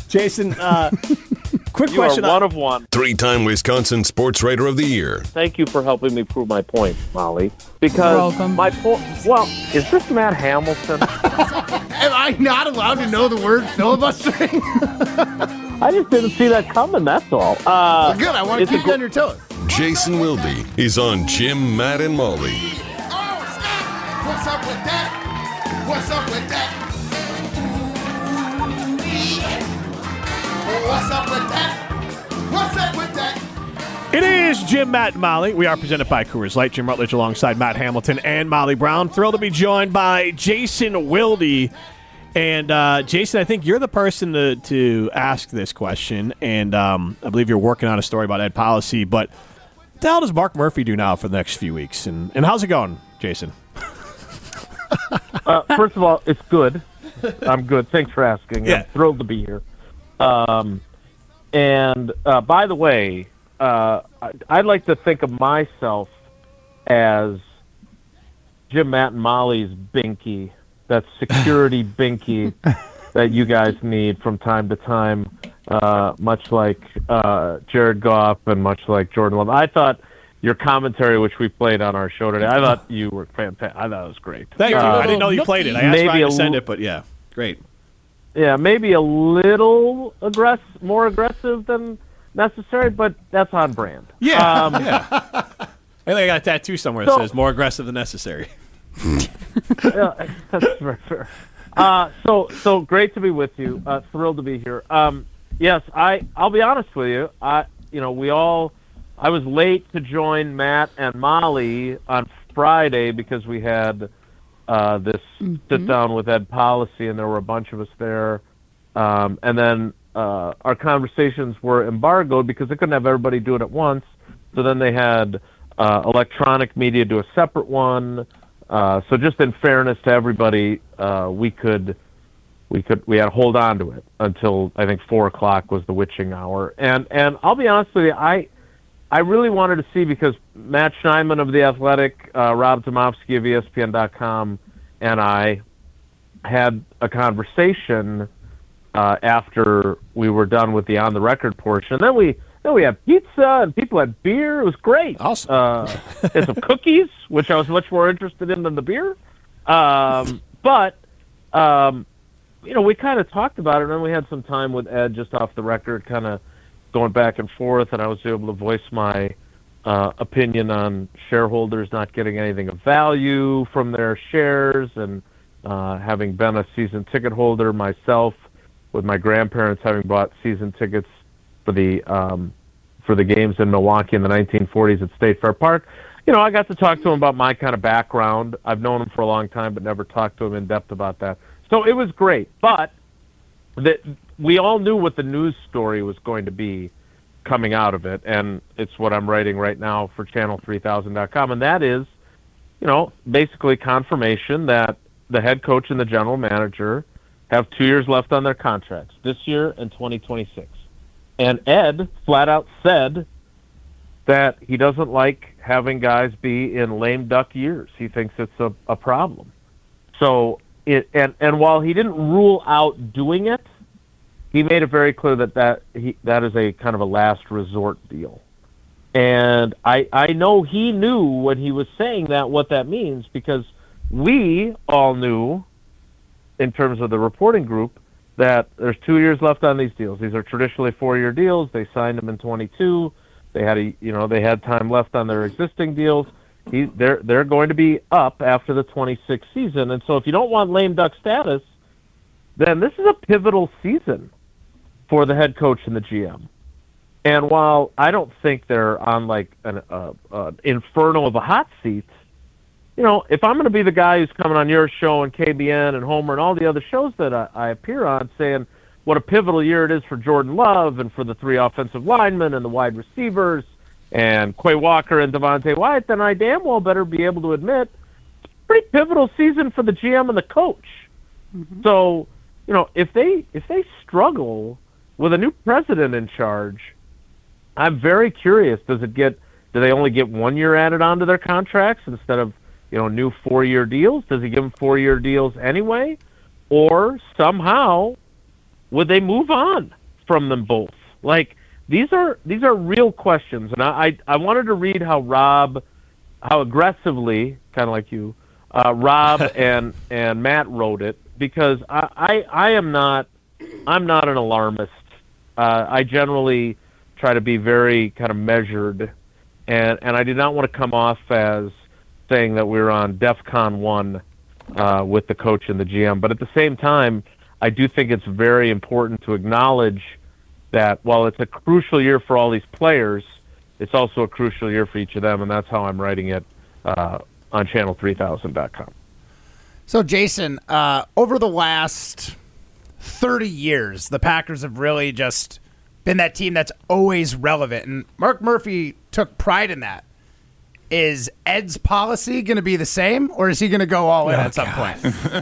Jason, quick question. You are one of one. 3-time Wisconsin Sports Writer of the Year. Thank you for helping me prove my point, Molly. Because my point. Well, is this Matt Hamilton? Am I not allowed to know the word filibustering? I just didn't see that coming. That's all. Good. I want to keep you on your toes. Jason Wilde is on Jim, Matt, and Molly. Oh, snap! What's up with that? What's up with that? What's up with that? What's up with that? It is Jim, Matt, and Molly. We are presented by Coors Light. Jim Rutledge alongside Matt Hamilton and Molly Brown. Thrilled to be joined by Jason Wilde. And, Jason, I think you're the person to ask this question. And I believe you're working on a story about Ed Policy. But what the hell does Mark Murphy do now for the next few weeks? And how's it going, Jason? First of all, it's good. I'm good. Thanks for asking. Yeah. I'm thrilled to be here. And by the way, I'd like to think of myself as Jim, Matt, and Molly's binky, that security binky that you guys need from time to time, much like Jared Goff and much like Jordan Love. I thought your commentary, which we played on our show today, I thought you were fantastic. I thought it was great. Thank you. I didn't know you played it. I asked Ryan to send it, but yeah, great. Yeah, maybe a little more aggressive than necessary, but that's on brand. Yeah. I think I got a tattoo somewhere that says more aggressive than necessary. Yeah, that's very fair. So great to be with you. Thrilled to be here. Yes, I'll be honest with you. I was late to join Matt and Molly on Friday because we had this sit down with Ed Policy, and there were a bunch of us there. And then our conversations were embargoed because they couldn't have everybody do it at once. So then they had electronic media do a separate one. So just in fairness to everybody, we had to hold on to it until I think 4:00 was the witching hour. And I'll be honest with you, I really wanted to see, because Matt Schneidman of The Athletic, Rob Tomofsky of ESPN.com, and I had a conversation after we were done with the On the Record portion. And then we had pizza and people had beer. It was great. Awesome. And some cookies, which I was much more interested in than the beer. But we kind of talked about it, and then we had some time with Ed just off the record, kind of going back and forth, and I was able to voice my opinion on shareholders not getting anything of value from their shares, and having been a season ticket holder myself, with my grandparents having bought season tickets for the games in Milwaukee in the 1940s at State Fair Park. I got to talk to him about my kind of background. I've known him for a long time, but never talked to him in depth about that. So it was great, but we all knew what the news story was going to be coming out of it, and it's what I'm writing right now for Channel3000.com, and that is, basically confirmation that the head coach and the general manager have 2 years left on their contracts, this year and 2026. And Ed flat out said that he doesn't like having guys be in lame duck years. He thinks it's a problem. So, and while he didn't rule out doing it, he made it very clear that is a kind of a last resort deal. And I know he knew when he was saying that what that means, because we all knew, in terms of the reporting group, that there's 2 years left on these deals. These are traditionally 4-year deals. They signed them in 22. They had time left on their existing deals. They're going to be up after the 26th season. And so if you don't want lame duck status, then this is a pivotal season for the head coach and the GM. And while I don't think they're on like an inferno of a hot seat, if I'm going to be the guy who's coming on your show and KBN and Homer and all the other shows that I appear on saying what a pivotal year it is for Jordan Love and for the 3 offensive linemen and the wide receivers and Quay Walker and Devontae Wyatt, then I damn well better be able to admit it's a pretty pivotal season for the GM and the coach. Mm-hmm. So, if they struggle with a new president in charge, I'm very curious, do they only get 1 year added onto their contracts instead of new 4-year deals? Does he give them 4-year deals anyway? Or somehow would they move on from them both? Like, these are real questions, and I wanted to read how aggressively, kind of like you, Rob and Matt wrote it, because I'm not an alarmist. I generally try to be very kind of measured, and I did not want to come off as saying that we were on DEFCON 1 with the coach and the GM. But at the same time, I do think it's very important to acknowledge that while it's a crucial year for all these players, it's also a crucial year for each of them, and that's how I'm writing it on channel3000.com. So, Jason, over the last 30 years, the Packers have really just been that team that's always relevant, and Mark Murphy took pride in that. Is Ed's policy going to be the same, or is he going to go all in at some point?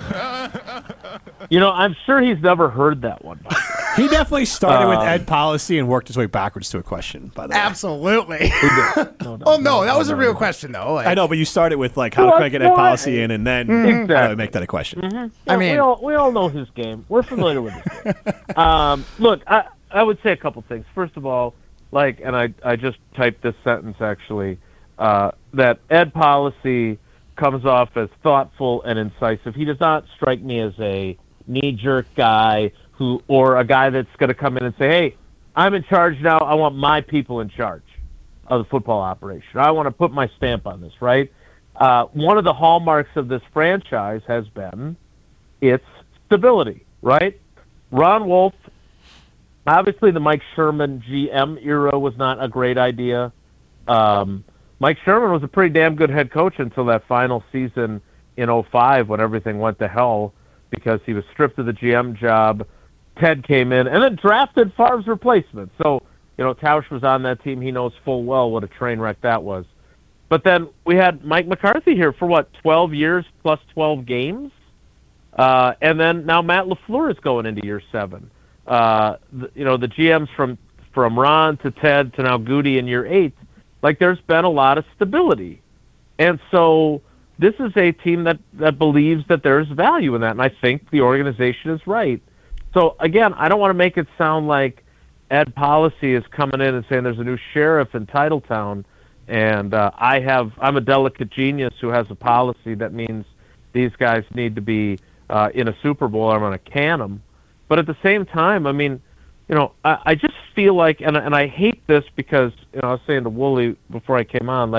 I'm sure he's never heard that one. He definitely started with Ed policy and worked his way backwards to a question, by the way. Absolutely. That was a real question, though. I know, but you started with, like, how can I get Ed policy in, and then make that a question. Mm-hmm. I mean, we all know his game. We're familiar with his game. Look, I would say a couple things. First of all, and I just typed this sentence, actually, that Ed policy comes off as thoughtful and incisive. He does not strike me as a knee-jerk guy or a guy that's going to come in and say, hey, I'm in charge now. I want my people in charge of the football operation. I want to put my stamp on this, right? One of the hallmarks of this franchise has been its stability, right? Ron Wolf, obviously the Mike Sherman GM era was not a great idea. Mike Sherman was a pretty damn good head coach until that final season in 2005 when everything went to hell because he was stripped of the GM job. Ted came in and then drafted Favre's replacement. So, Tausch was on that team. He knows full well what a train wreck that was. But then we had Mike McCarthy here for, 12 years plus 12 games? And then now Matt LaFleur is going into year 7. The GMs from Ron to Ted to now Goody in year 8, there's been a lot of stability. And so this is a team that believes that there's value in that, and I think the organization is right. So, again, I don't want to make it sound like Ed Policy is coming in and saying there's a new sheriff in Titletown, and I'm a delicate genius who has a policy that means these guys need to be in a Super Bowl, I'm going to can them. But at the same time, I mean, I just feel like, and I hate this because, I was saying to Wooly before I came on,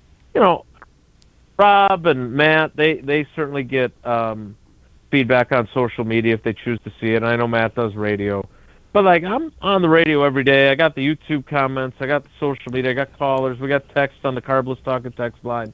Rob and Matt, they certainly get feedback on social media if they choose to see it. And I know Matt does radio. But, I'm on the radio every day. I got the YouTube comments. I got the social media. I got callers. We got text on the Carbless Talking text line.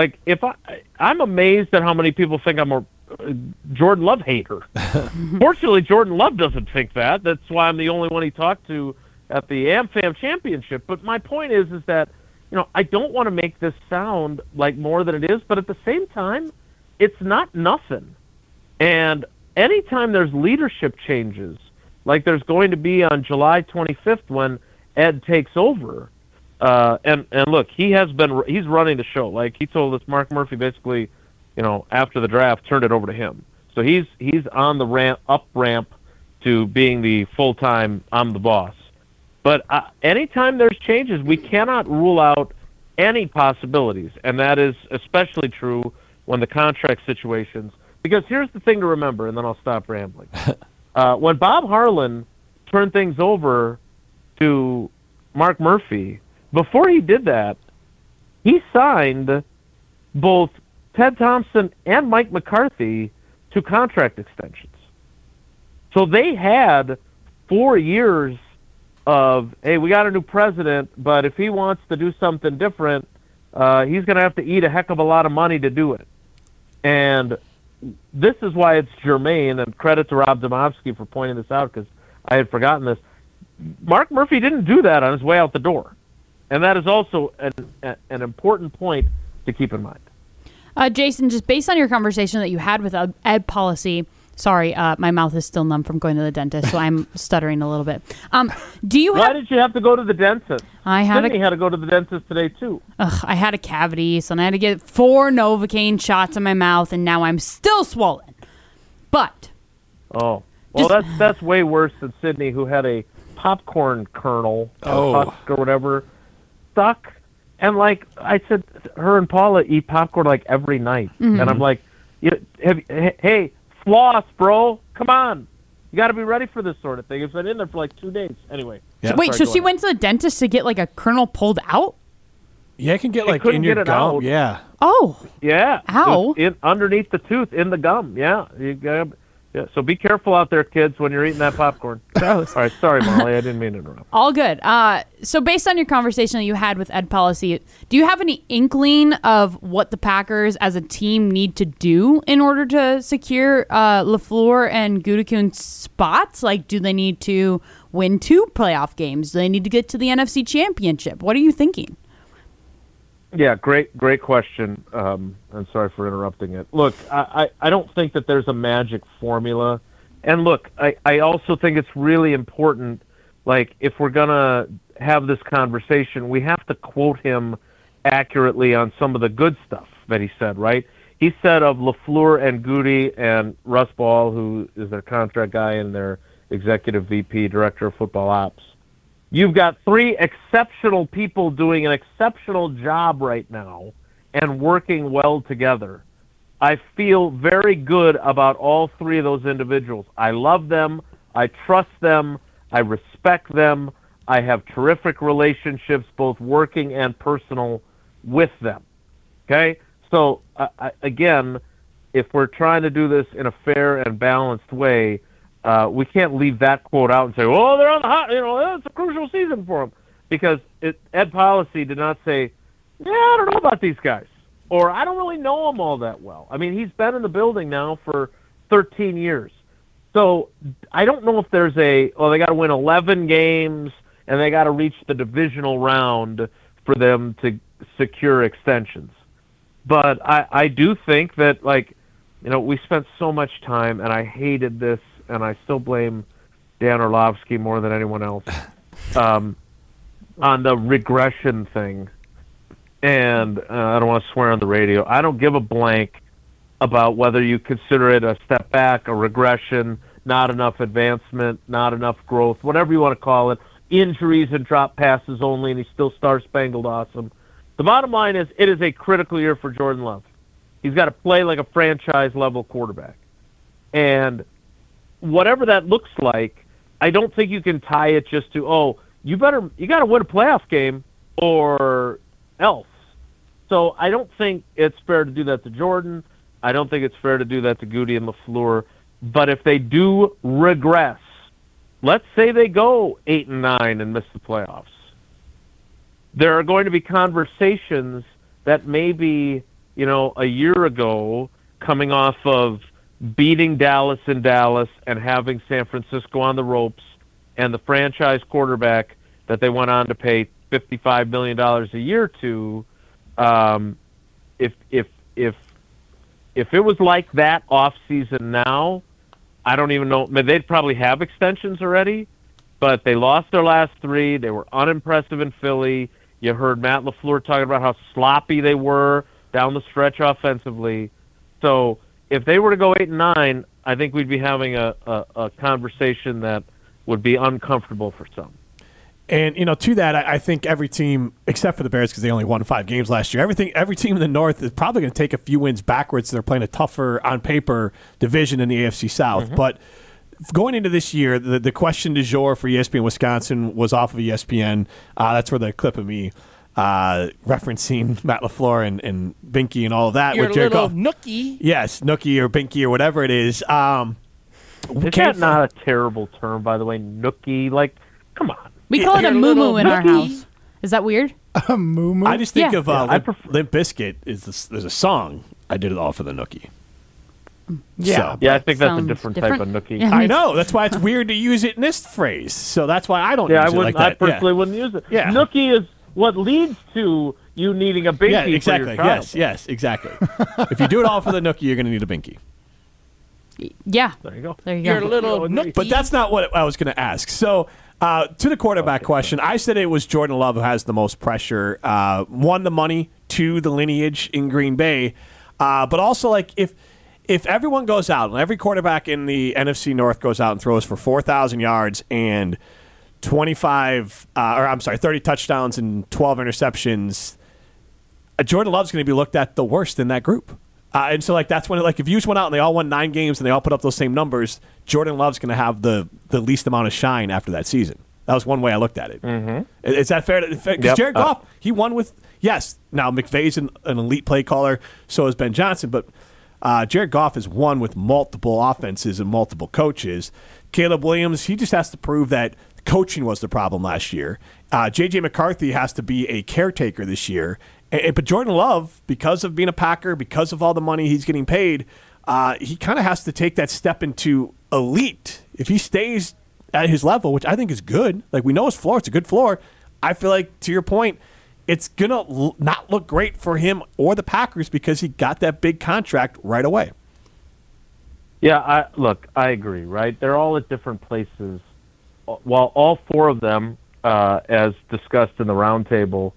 I'm amazed at how many people think I'm a Jordan Love hater. Fortunately, Jordan Love doesn't think that. That's why I'm the only one he talked to at the AmFam Championship. But my point is that, I don't want to make this sound like more than it is, but at the same time, it's not nothing. And anytime there's leadership changes, like there's going to be on July 25th when Ed takes over, and look, he's running the show. He told us, Mark Murphy basically, after the draft, turned it over to him. So he's on the ramp to being the full-time, I'm the boss. But anytime there's changes, we cannot rule out any possibilities, and that is especially true when the contract situations. Because here's the thing to remember, and then I'll stop rambling. When Bob Harlan turned things over to Mark Murphy, before he did that, he signed both Ted Thompson and Mike McCarthy to contract extensions. So they had 4 years of, hey, we got a new president, but if he wants to do something different, he's going to have to eat a heck of a lot of money to do it. And this is why it's germane, and credit to Rob Demovsky for pointing this out because I had forgotten this. Mark Murphy didn't do that on his way out the door. And that is also an important point to keep in mind. Jason, just based on your conversation that you had with Ed Policy, sorry, my mouth is still numb from going to the dentist, so I'm stuttering a little bit. Why did you have to go to the dentist? Sydney had to go to the dentist today, too. I had a cavity, so I had to get 4 Novocaine shots in my mouth, and now I'm still swollen. But Well, that's way worse than Sydney, who had a popcorn kernel, or husk or whatever, stuck. And like I said, her and Paula eat popcorn like every night, and I'm like, hey, floss, bro, come on, you got to be ready for this sort of thing. It's been in there for like 2 days. Anyway, Wait, so she went to the dentist to get like a kernel pulled out? Yeah, it can get like in your gum. Out. Yeah. Oh. Yeah. Ow. Underneath the tooth, in the gum. Yeah. Yeah. So be careful out there, kids, when you're eating that popcorn. Gross. All right. Sorry, Molly. I didn't mean to interrupt. All good. So based on your conversation that you had with Ed Policy, do you have any inkling of what the Packers as a team need to do in order to secure LaFleur and Gutekunst's spots? Like, do they need to win 2 playoff games? Do they need to get to the NFC Championship? What are you thinking? Yeah, great question. I'm sorry for interrupting it. Look, I don't think that there's a magic formula. And look, I also think it's really important, like, if we're going to have this conversation, we have to quote him accurately on some of the good stuff that he said, right? He said of LaFleur and Goody and Russ Ball, who is their contract guy and their executive VP, director of football ops, you've got 3 exceptional people doing an exceptional job right now and working well together. I feel very good about all 3 of those individuals. I love them. I trust them. I respect them. I have terrific relationships, both working and personal, with them. Okay? So, again, if we're trying to do this in a fair and balanced way, we can't leave that quote out and say, "Oh, they're on the hot." It's a crucial season for them, because Ed Policy did not say, "Yeah, I don't know about these guys," or "I don't really know them all that well." I mean, he's been in the building now for 13 years, so I don't know if there's they got to win 11 games and they got to reach the divisional round for them to secure extensions. But I do think that, like, we spent so much time, and I hated this. And I still blame Dan Orlovsky more than anyone else on the regression thing. And I don't want to swear on the radio. I don't give a blank about whether you consider it a step back, a regression, not enough advancement, not enough growth, whatever you want to call it, injuries and drop passes only, and he's still star-spangled awesome. The bottom line is it is a critical year for Jordan Love. He's got to play like a franchise-level quarterback. And whatever that looks like, I don't think you can tie it just to, you got to win a playoff game or else. So I don't think it's fair to do that to Jordan. I don't think it's fair to do that to Goody and LaFleur. But if they do regress, let's say they go 8-9 and miss the playoffs, there are going to be conversations that maybe, a year ago, coming off of beating Dallas in Dallas and having San Francisco on the ropes, and the franchise quarterback that they went on to pay $55 million a year to, if it was like that off season now, I don't even know. I mean, they'd probably have extensions already, but they lost their last 3. They were unimpressive in Philly. You heard Matt LaFleur talking about how sloppy they were down the stretch offensively. So if they were to go 8-9, I think we'd be having a conversation that would be uncomfortable for some. And, to that, I think every team, except for the Bears because they only won 5 games last year, every team in the North is probably going to take a few wins backwards. They're playing a tougher, on paper, division in the AFC South. Mm-hmm. But going into this year, the question du jour for ESPN Wisconsin was off of ESPN. That's where the clip of me referencing Matt LaFleur and Binky and all of that. You're with a Jared little Goff. nookie. Yes, nookie or Binky or whatever it is. Is that not a terrible term, by the way? Nookie? Like, come on. We call it a moo-moo in our house. Is that weird? A moo-moo? I just think Yeah. of Limp Bizkit. There's a song, I Did It All for the Nookie. Yeah. So, Yeah, I think that's a Sounds different type of nookie. Yeah, I know. That's why it's weird to use it in this phrase. So that's why I don't use it like that. I personally wouldn't use it. Yeah. Nookie is what leads to you needing a binky Yeah, for exactly. your child. Yes, exactly. If you do it all for the nookie, you're going to need a binky. Yeah. There you go. There you You're a go. little nookie. But that's not what I was going to ask. So to the quarterback question, I said it was Jordan Love who has the most pressure. 1, the money, 2, the lineage in Green Bay. But also, like, if if everyone goes out and every quarterback in the NFC North goes out and throws for 4,000 yards and 30 touchdowns and 12 interceptions, Jordan Love's going to be looked at the worst in that group. And so, that's when, if you just went out and they all won 9 games and they all put up those same numbers, Jordan Love's going to have the least amount of shine after that season. That was one way I looked at it. Mm-hmm. Is that fair? Because Jared Goff, he won with, yes, now McVay's an elite play caller, so is Ben Johnson, but Jared Goff has won with multiple offenses and multiple coaches. Caleb Williams, he just has to prove that coaching was the problem last year. J.J. McCarthy has to be a caretaker this year. But Jordan Love, because of being a Packer, because of all the money he's getting paid, he kind of has to take that step into elite. If he stays at his level, which I think is good, we know his floor, it's a good floor, I feel like, to your point, it's going to not look great for him or the Packers because he got that big contract right away. Yeah, I agree, right? They're all at different places. While all 4 of them, as discussed in the roundtable,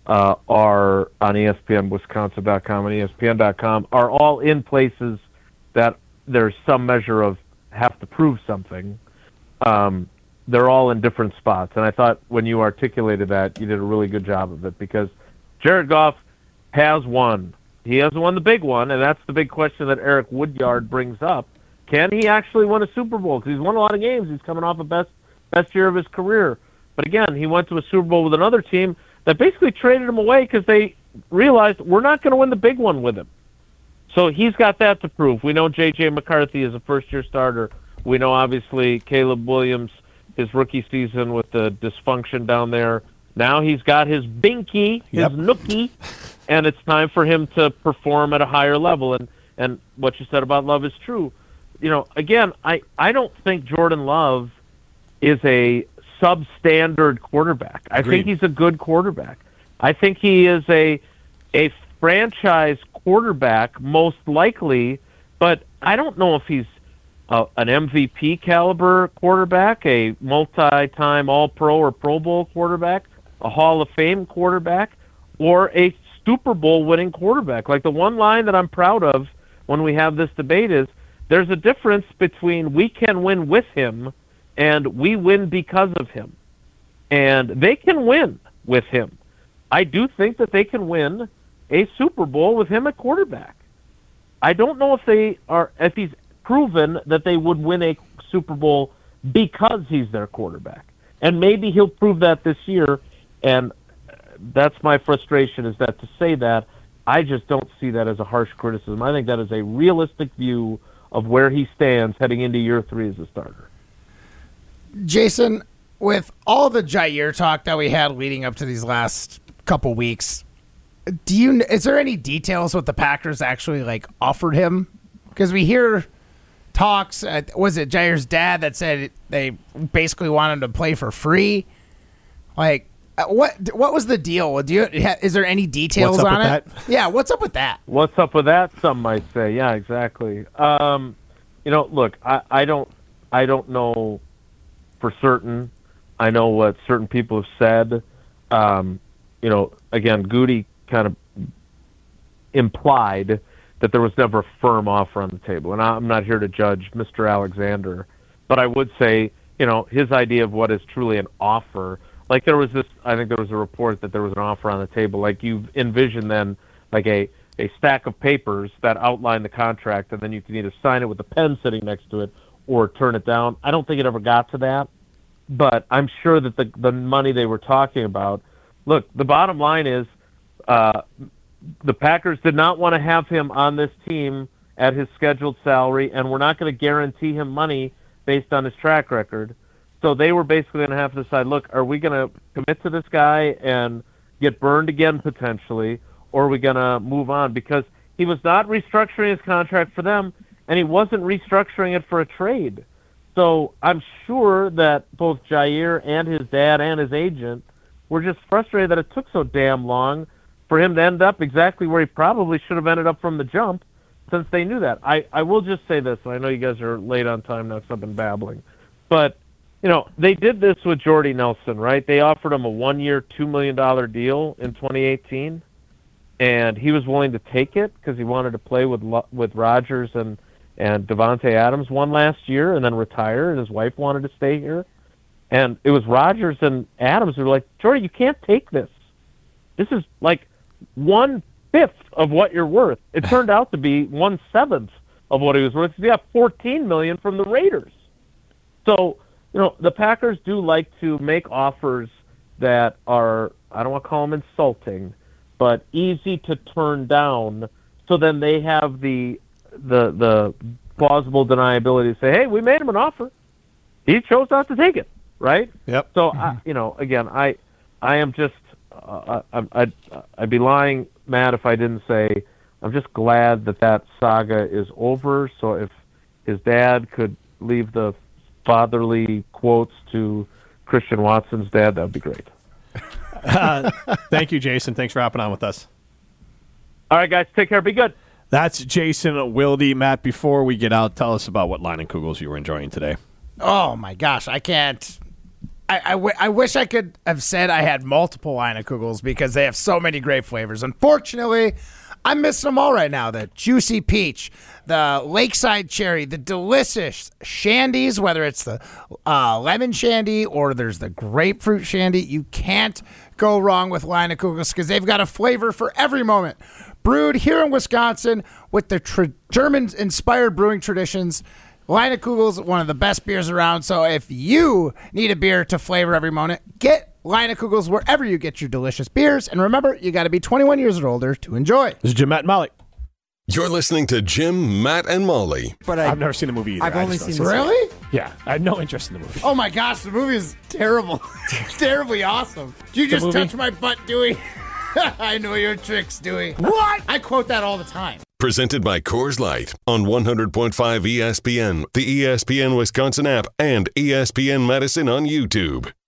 are on ESPN, Wisconsin.com, and ESPN.com, are all in places that there's some measure of have to prove something. They're all in different spots. And I thought when you articulated that, you did a really good job of it because Jared Goff has won. He has won the big one, and that's the big question that Eric Woodyard brings up. Can he actually win a Super Bowl? Because he's won a lot of games. He's coming off a best year of his career. But again, he went to a Super Bowl with another team that basically traded him away because they realized we're not going to win the big one with him. So he's got that to prove. We know J.J. McCarthy is a first-year starter. We know, obviously, Caleb Williams, his rookie season with the dysfunction down there. Now he's got his binky, his nookie, and it's time for him to perform at a higher level. And what you said about Love is true. Again, I don't think Jordan Love is a substandard quarterback. I think he's a good quarterback. I think he is a franchise quarterback, most likely, but I don't know if he's an MVP caliber quarterback, a multi-time All-Pro or Pro Bowl quarterback, a Hall of Fame quarterback, or a Super Bowl winning quarterback. The one line that I'm proud of when we have this debate is there's a difference between we can win with him and we win because of him. And they can win with him. I do think that they can win a Super Bowl with him at quarterback. I don't know if he's proven that they would win a Super Bowl because he's their quarterback. And maybe he'll prove that this year, and that's my frustration, is that to say that, I just don't see that as a harsh criticism. I think that is a realistic view of where he stands heading into year 3 as a starter. Jason, with all the Jair talk that we had leading up to these last couple weeks, is there any details what the Packers actually offered him? Because we hear talks. Was it Jair's dad that said they basically want him to play for free? What was the deal? Is there any details on it? That? Yeah, what's up with that? What's up with that? Some might say. Yeah, exactly. Look, I don't know for certain. I know what certain people have said. Again, Goody kind of implied that there was never a firm offer on the table. And I'm not here to judge Mr. Alexander, but I would say, his idea of what is truly an offer, I think there was a report that there was an offer on the table. You envision then a stack of papers that outline the contract, and then you can either sign it with a pen sitting next to it or turn it down. I don't think it ever got to that, but I'm sure that the money they were talking about, look, the bottom line is the Packers did not want to have him on this team at his scheduled salary, and we're not going to guarantee him money based on his track record. So they were basically going to have to decide, look, are we going to commit to this guy and get burned again potentially, or are we going to move on? Because he was not restructuring his contract for them, and he wasn't restructuring it for a trade. So I'm sure that both Jair and his dad and his agent were just frustrated that it took so damn long for him to end up exactly where he probably should have ended up from the jump, since they knew that. I will just say this, and I know you guys are late on time now because I've been babbling, but they did this with Jordy Nelson, right? They offered him a 1-year, $2 million deal in 2018. and he was willing to take it because he wanted to play with Rodgers and Davante Adams one last year and then retire, and his wife wanted to stay here. And it was Rodgers and Adams who were like, Jordy, you can't take this. This is like 1/5 of what you're worth. It turned out to be 1/7 of what he was worth. He got $14 million from the Raiders. So, the Packers do like to make offers that are, I don't want to call them insulting, but easy to turn down. So then they have the plausible deniability to say, hey, we made him an offer. He chose not to take it, right? Yep. So, again, I am just, I'd be lying, Matt, if I didn't say I'm just glad that saga is over. So if his dad could leave the fatherly quotes to Christian Watson's dad, that would be great. Thank you, Jason. Thanks for hopping on with us. All right, guys, take care. Be good. That's Jason Wilde. Matt, before we get out, tell us about what line and Kugels you were enjoying today. Oh, my gosh. I can't. I wish I could have said I had multiple Leinekugels because they have so many great flavors. Unfortunately, I'm missing them all right now. The juicy peach, the lakeside cherry, the delicious shandies, whether it's the lemon shandy or there's the grapefruit shandy. You can't go wrong with Leinekugels because they've got a flavor for every moment. Brewed here in Wisconsin with the German-inspired brewing traditions, Leinekugels, one of the best beers around. So if you need a beer to flavor every moment, get Leinekugels wherever you get your delicious beers. And remember, you got to be 21 years or older to enjoy. This is Jim, Matt, and Molly. You're listening to Jim, Matt, and Molly. But I've never seen the movie either. I've only seen Really? Yeah, I have no interest in the movie. Oh my gosh, the movie is terrible. Terribly awesome. Did you just touch my butt, Dewey? I know your tricks, Dewey. What? I quote that all the time. Presented by Coors Light on 100.5 ESPN, the ESPN Wisconsin app, and ESPN Madison on YouTube.